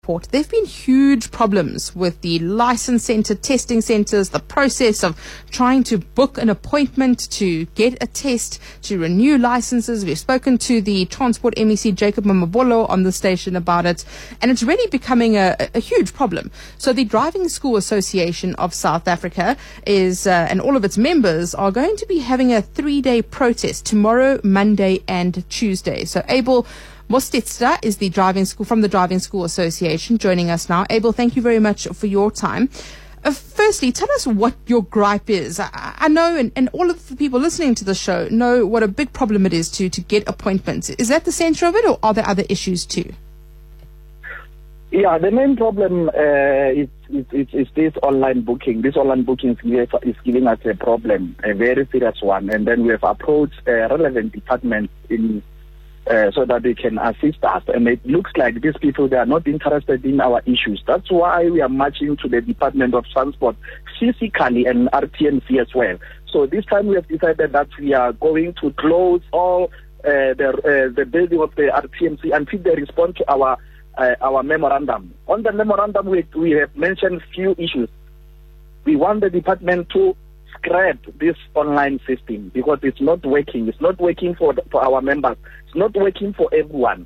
There have been huge problems with the license center, testing centers, the process of trying to book an appointment to get a test, to renew licenses. We've spoken to the Transport MEC, Jacob Mamabolo, on the station about it, and it's really becoming a huge problem. So the Driving School Association of South Africa and all of its members are going to be having a 3-day protest tomorrow, Monday and Tuesday. So Abel Mostitsa is from the Driving School Association, joining us now. Abel, thank you very much for your time. Firstly, tell us what your gripe is. I know, and all of the people listening to the show know what a big problem it is to get appointments. Is that the centre of it, or are there other issues too? Yeah, the main problem is this online booking. This online booking is giving us a problem, a very serious one. And then we have approached relevant departments so that they can assist us. And it looks like these people, they are not interested in our issues. That's why we are marching to the Department of Transport physically and RTMC as well. So this time we have decided that we are going to close all the building of the RTMC until they respond to our memorandum. On the memorandum, we have mentioned few issues. We want the department to scrap this online system because it's not working. It's not working for our members. It's not working for everyone.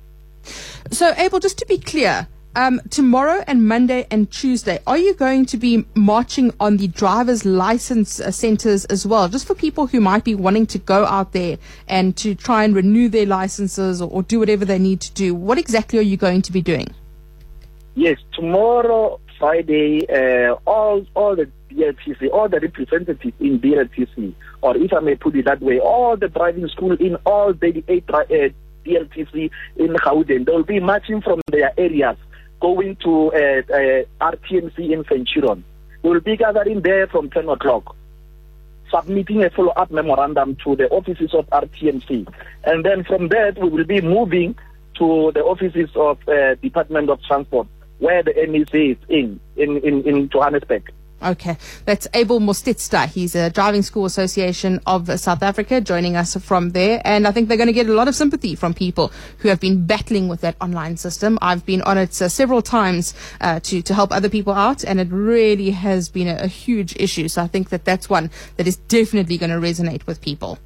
So, Abel, just to be clear, tomorrow and Monday and Tuesday, are you going to be marching on the driver's license centres as well, just for people who might be wanting to go out there and to try and renew their licenses or do whatever they need to do? What exactly are you going to be doing? Yes, tomorrow, Friday, all the DLTC, all the representatives in DLTC, or if I may put it that way, all the driving school in all the 8 DLTC in Gauteng, they will be marching from their areas, going to RTMC in Centurion. We will be gathering there from 10 o'clock, submitting a follow-up memorandum to the offices of RTMC. And then from there, we will be moving to the offices of Department of Transport, where the MEC is in Johannesburg. Okay, that's Abel Mostitsa. He's a Driving School Association of South Africa, joining us from there. And I think they're going to get a lot of sympathy from people who have been battling with that online system. I've been on it several times to help other people out, and it really has been a huge issue. So I think that's one that is definitely going to resonate with people.